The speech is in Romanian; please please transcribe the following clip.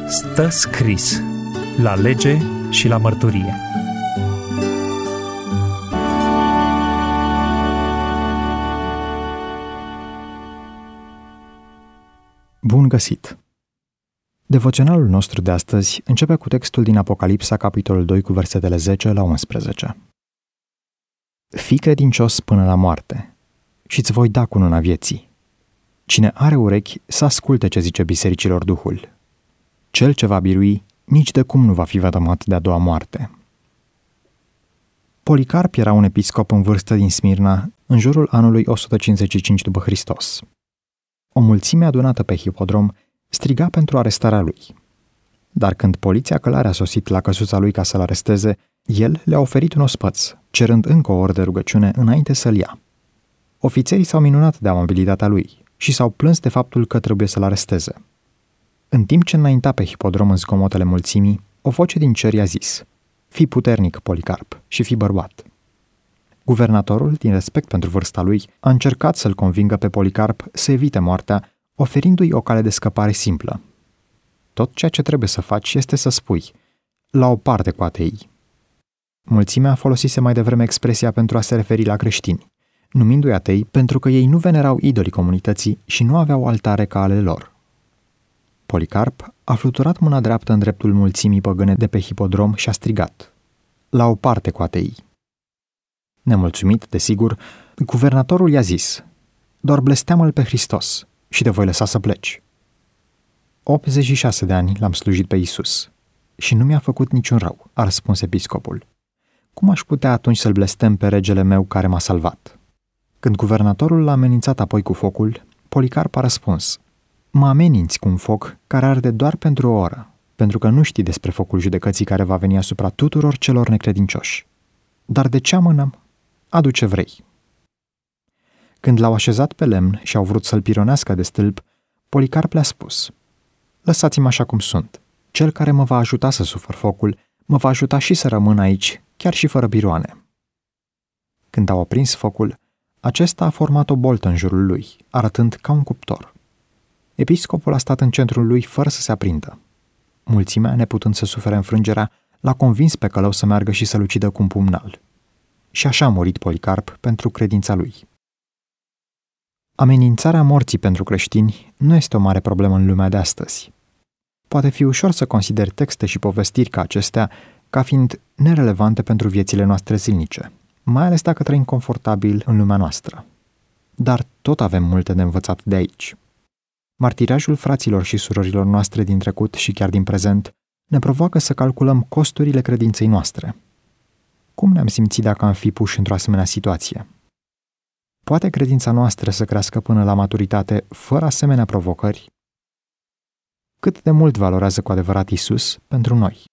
Stă scris la lege și la mărturie. Bun găsit! Devoționalul nostru de astăzi începe cu textul din Apocalipsa, capitolul 2, cu versetele 10 la 11. Fii credincios până la moarte și îți voi da cununa vieții. Cine are urechi să asculte ce zice bisericilor Duhul. Cel ce va birui nici de cum nu va fi vătămat de a doua moarte. Policarp era un episcop în vârstă din Smirna, în jurul anului 155 după Hristos. O mulțime adunată pe hipodrom striga pentru arestarea lui. Dar când poliția călare a sosit la căsuța lui ca să-l aresteze, el le-a oferit un ospăț, cerând încă o oră de rugăciune înainte să-l ia. Ofițerii s-au minunat de amabilitatea lui și s-au plâns de faptul că trebuie să-l aresteze. În timp ce înainta pe hipodrom în zgomotele mulțimii, o voce din cer i-a zis: Fii puternic, Policarp, și fii bărbat. Guvernatorul, din respect pentru vârsta lui, a încercat să-l convingă pe Policarp să evite moartea, oferindu-i o cale de scăpare simplă. Tot ceea ce trebuie să faci este să spui: la o parte cu ateii. Mulțimea folosise mai devreme expresia pentru a se referi la creștini, numindu-i atei pentru că ei nu venerau idolii comunității și nu aveau altare ca ale lor. Policarp a fluturat mâna dreaptă în dreptul mulțimii păgâne de pe hipodrom și a strigat: la o parte cu ateii. Nemulțumit, desigur, guvernatorul i-a zis: doar blesteamă-l pe Hristos și te voi lăsa să pleci. 86 de ani l-am slujit pe Iisus și nu mi-a făcut niciun rău, a răspuns episcopul. Cum aș putea atunci să-l blestem pe regele meu care m-a salvat? Când guvernatorul l-a amenințat apoi cu focul, Policarp a răspuns: mă ameninți cu un foc care arde doar pentru o oră, pentru că nu știi despre focul judecății care va veni asupra tuturor celor necredincioși. Dar de ce amânăm? Adu ce vrei. Când l-au așezat pe lemn și au vrut să-l pironească de stâlp, Policarp le-a spus: lăsați-mă așa cum sunt. Cel care mă va ajuta să sufăr focul, mă va ajuta și să rămân aici, chiar și fără piroane. Când au aprins focul, acesta a format o boltă în jurul lui, arătând ca un cuptor. Episcopul a stat în centrul lui fără să se aprindă. Mulțimea, neputând să sufere înfrângerea, l-a convins pe călău să meargă și să-l ucidă cu un pumnal. Și așa a murit Policarp pentru credința lui. Amenințarea morții pentru creștini nu este o mare problemă în lumea de astăzi. Poate fi ușor să consideri texte și povestiri ca acestea ca fiind nerelevante pentru viețile noastre zilnice, mai ales dacă trăim confortabil în lumea noastră. Dar tot avem multe de învățat de aici. Martirajul fraților și surorilor noastre din trecut și chiar din prezent ne provoacă să calculăm costurile credinței noastre. Cum ne-am simțit dacă am fi puși într-o asemenea situație? Poate credința noastră să crească până la maturitate fără asemenea provocări? Cât de mult valorează cu adevărat Iisus pentru noi?